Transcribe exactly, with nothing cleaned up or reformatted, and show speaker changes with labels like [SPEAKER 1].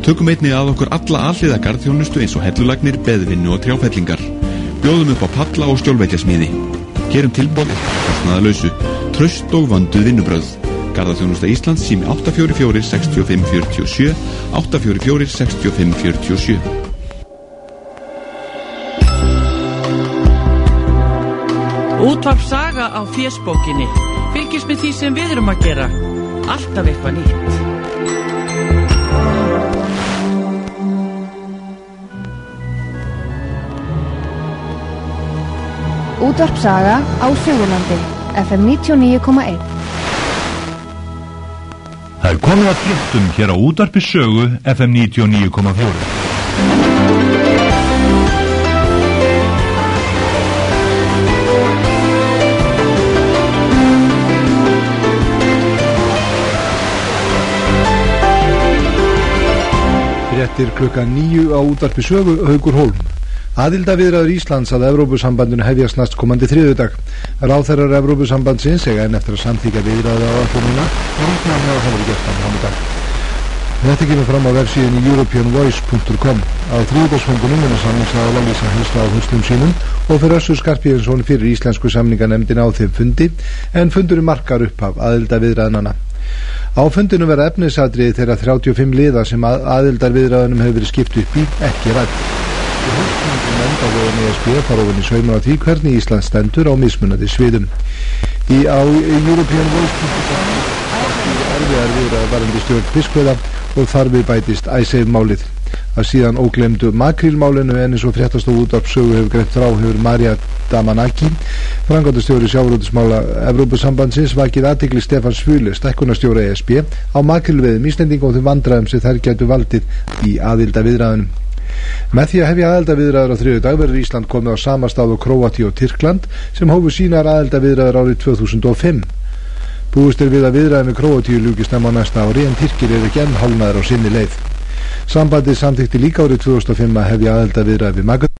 [SPEAKER 1] Tökum einnig að okkur alla alhliða garðþjónustu eins og hellulagnir, beðvinnu og trjáfellingar. Bjóðum upp á palla og skjólveitjasmíði. Gerum tilboð kostnaðarlausu, traust og vönduð vinnubrögð. Garðaþjónusta Íslands, sími átta fjögur fjögur sex fimm fjögur sjö, átta fjögur fjögur sex fimm fjögur sjö.
[SPEAKER 2] Útvarp Saga á fésbókinni. Fylgist með því sem við erum að gera. Alltaf eitthvað nýtt.
[SPEAKER 3] Útvarp Saga á Suðurlandi, F M níutíu og níu komma eitt.
[SPEAKER 4] Það er komið að fréttum hér á Útvarpi Sögu F M níutíu og níu komma fjögur.
[SPEAKER 5] Fréttir klukkan níu á Útvarpi Sögu, Haukur Hólm. Aðildarviðræður Íslands að Evrópusambandinu hefjast næstkomandi þriðjudag. Ráðherrar Evrópusambandsins eiga enn eftir að samþykkja viðræðuáætlunina og rúkna með að það voru gert fram í dag. Þetta kemur fram á vefsíðunni european voice punktur com. Á þriðjudagsfundinum munu samningsaðilar lýsa helstu áherslum sínum og fer Össur Skarphéðinsson fyrir íslensku samninganefndina á þeim fundi, en fundurinn markar upphaf aðildarviðræðnanna. Á fundinu verða efnisatriði þeirra þrjátíu og fimm liða sem að aðildarviðræðunum hefur verið skipt upp í ekki rædd. Í haustfundum nefnd á vegum E S B fara ofan í saumar á því hvernig Ísland stendur á mismunandi sviðum. Í á european voice punktur com erfiðar viðræður varðandi stjórn fiskveiða og þar við bætist Icesave-málið. Að síðan ógleymdu makrílmálinu, en eins og fréttastofu Útvarp Sögu hefur greint frá, hefur María Damanaki, framkvæmdastjóri sjávarútvegsmála Evrópusambandsins, vakið athygli Stefáns Füle, stækkunarstjóra E S B, á makrílveiðum Íslendinga og þeim vandræðum sem þær gætu valdið í aðildarviðræðunum. Með því að hefja aðildarviðræður á þriðjudag verður Ísland komið á sama stað og Króatíu og Tyrkland sem hófu sínar aðildarviðræður árið tvö þúsund og fimm. Búist er við að viðræðum við Króatíu ljúki snemma á næsta ári, en Tyrkir eru ekki enn hálfnaðir á sinni leið. Sambandið samþykkti líka árið tvö þúsund og fimm að hefja aðildarviðræður við Makedóníu.